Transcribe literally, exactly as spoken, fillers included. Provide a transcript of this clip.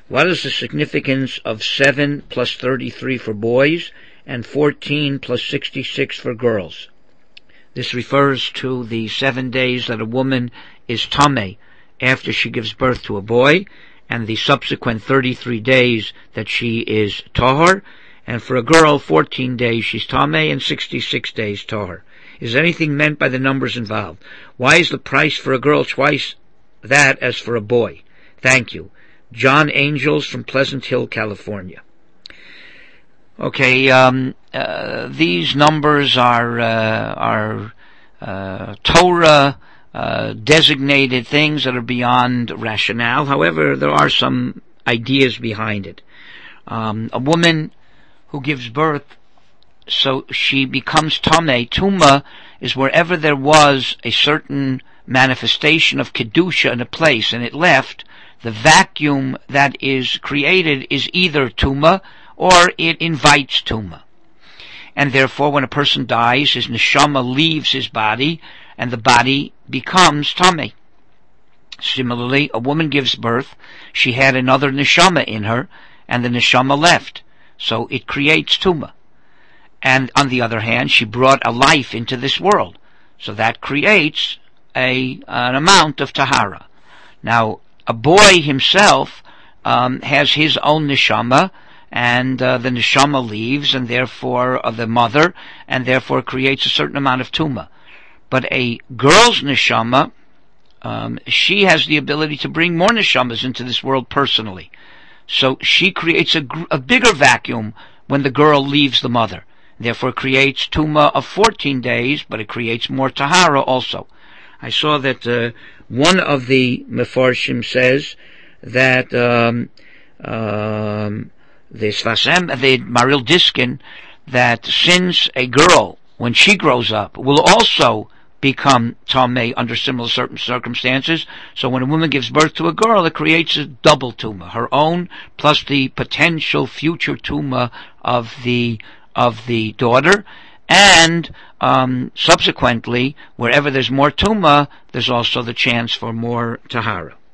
What is the significance of seven plus thirty-three for boys and fourteen plus sixty-six for girls? This refers to the seven days that a woman is tameh after she gives birth to a boy, and the subsequent thirty-three days that she is tahor, and for a girl, fourteen days she's tameh and sixty-six days tahor. Is anything meant by the numbers involved? Why is the price for a girl twice that as for a boy? Thank you. John Angels from Pleasant Hill, California. Okay, um, uh, these numbers are, uh, are, uh, Torah, uh, designated things that are beyond rationale. However, there are some ideas behind it. Um, a woman who gives birth, so she becomes tameh. Tuma is wherever there was a certain manifestation of kedusha in a place and it left, the vacuum that is created is either tuma or it invites tuma. And therefore when a person dies, his neshama leaves his body and the body becomes tameh. Similarly, a woman gives birth, she had another neshama in her and the neshama left, so it creates tuma. And on the other hand, she brought a life into this world, so that creates a an amount of tahara. Now, a boy himself um, has his own neshama, and uh, the neshama leaves, and therefore uh, the mother, and therefore creates a certain amount of tuma. But a girl's neshama, um, she has the ability to bring more neshamas into this world personally. So she creates a, gr- a bigger vacuum when the girl leaves the mother. Therefore creates tuma of fourteen days, but it creates more tahara also. I saw that uh, one of the mefarshim says that um, um, the Sfasem, the Maril Diskin, that since a girl, when she grows up, will also become tameh under similar certain circumstances, so when a woman gives birth to a girl, it creates a double tuma, her own plus the potential future tuma of the of the daughter, and um, subsequently, wherever there's more tuma, there's also the chance for more tahara.